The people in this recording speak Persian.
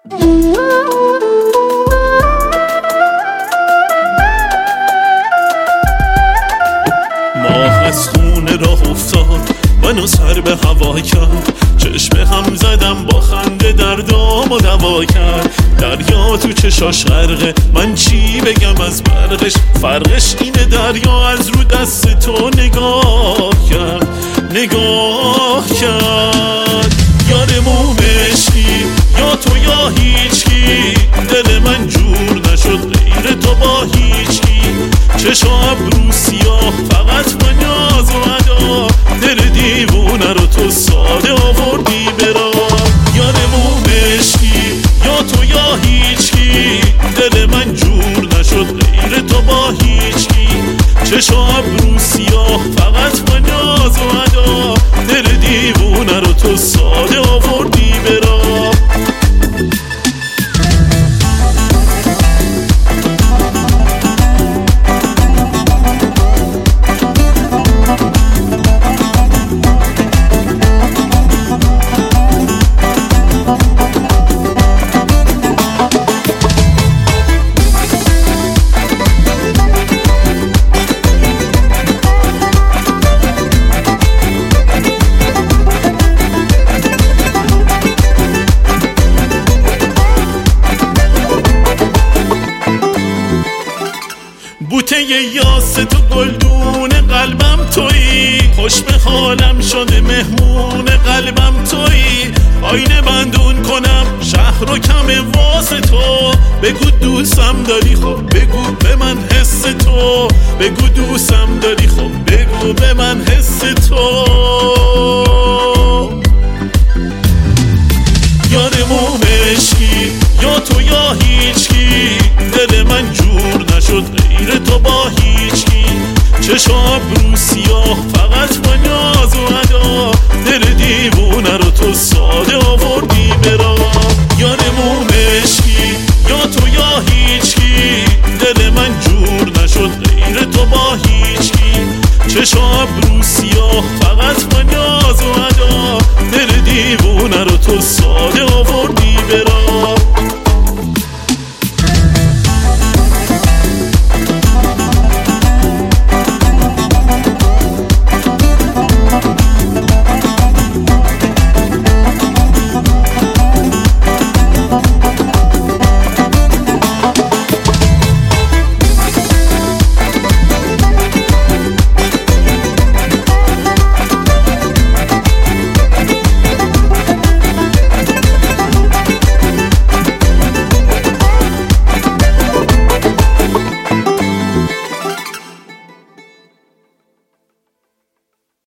ماه از خونه راه افتاد منو سر به هوا کرد، چشم هم زدم با خنده دردامو دوا کرد. دریا تو چشاش غرقه، من چی بگم از برقش؟ فرقش اینه دریا از رو دست تو نگاه کرد، نگاه کرد. یارمون عشقی یا تو یا هیچکی، دل من جور نشد غیر تو با هیچکی. چشم ابرو سیاه فقط با نیاز و ادا، دل دیوونه رو تو ساده آوردی برا. یارمون عشقی یا تو یا هیچکی، دل من جور نشد غیر تو با هیچکی. چشم ابرو سیاه فقط با نیاز و ادا، دل دیوونه رو تو ساده آوردی برا. بوته یاس تو گلدون قلبم تویی، خوش به حالم شده مهمون قلبم تویی. آینه بندون کنم شهر و کم واسه تو، بگو دوستم داری خب بگو به من حس تو، بگو دوستم داری خب بگو به من حس تو. یارمون عشقی یا تو یا هیچکی، دل من جور نشد غیر تو با هیچکی. چشم ابرو سیاه فقط با نیاز و ادا، دل دیوونه رو تو ساده آوردی برا. یارمون عشقی یا تو یا هیچکی، دل من جور نشد غیر تو با هیچکی. چشم ابرو سیاه فقط با نیاز و ادا، دل دیوونه رو تو ساده